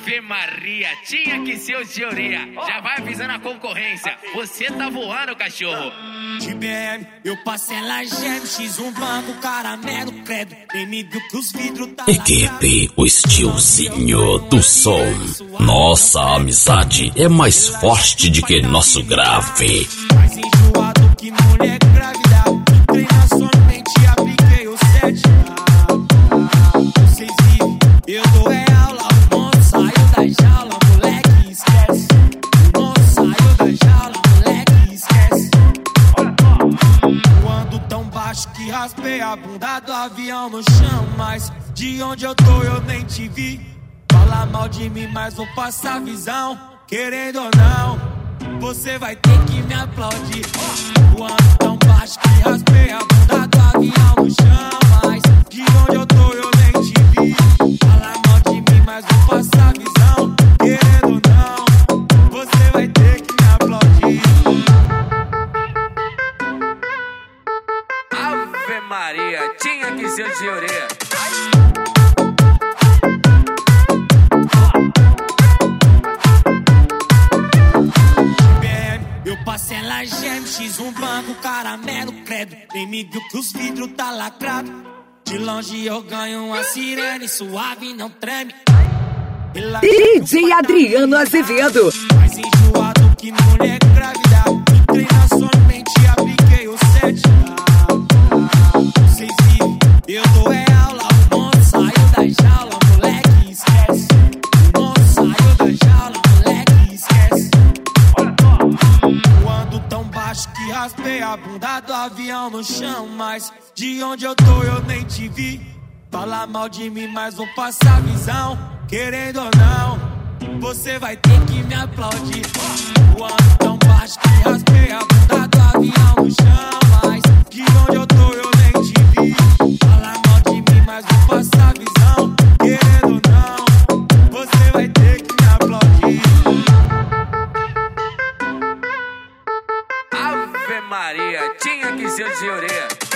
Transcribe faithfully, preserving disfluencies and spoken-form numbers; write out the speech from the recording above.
Ave Maria, tinha que ser o Teoria. Já vai avisando a concorrência. Você tá voando, cachorro. De B M, eu passei ela geme, X um banco, caramelo, credo. Nem me viu que os vidros tá Equipe, o estiozinho do som. Nossa amizade é mais forte do que nosso grave. mais enjoado que mulher grávida. Entrei na sua mente e apliquei o sete. Vocês viram, eu dou é aula. O monstro saiu da jaula, moleque, esquece. O monstro saiu da jaula, moleque, esquece. Quando tão baixo que raspei a bunda do avião no chão. Mas de onde eu tô eu nem te vi. Fala mal de mim, mas vou passar visão. Querendo ou não, você vai ter que me aplaudir. Quando tão baixo que raspei a bunda do avião no chão. Mas de onde eu tô eu nem te vi. Fala mal de mim, mas vou passar visão. Querendo ou não, você vai ter que me aplaudir. Ave Maria, tinha que ser o Teoria. Eu passei ela geme, X um banco, caramelo, credo. Nem me viu que os vidros tá lacrado. De longe eu ganho uma sirene, suave não treme. D J Adriano Azevedo. Mais enjoado que mulher grávida. Entrei na sua mente e apliquei o sete. Vocês viram, eu dou é aula. O monstro saiu da jaula, moleque, esquece. O monstro saiu da jaula, moleque, esquece. Quando tão baixo que raspei a bunda do avião no chão. Mas de onde eu tô eu nem te vi. Fala mal de mim, mas vou passar visão. Querendo ou não, você vai ter que me aplaudir. Quando tão baixo que raspei a bunda do avião no chão. Mas de onde eu tô eu nem te vi. Fala mal de mim, mas vou passar visão. Querendo ou não, você vai ter que me aplaudir. Ave Maria, tinha que ser o Teoria.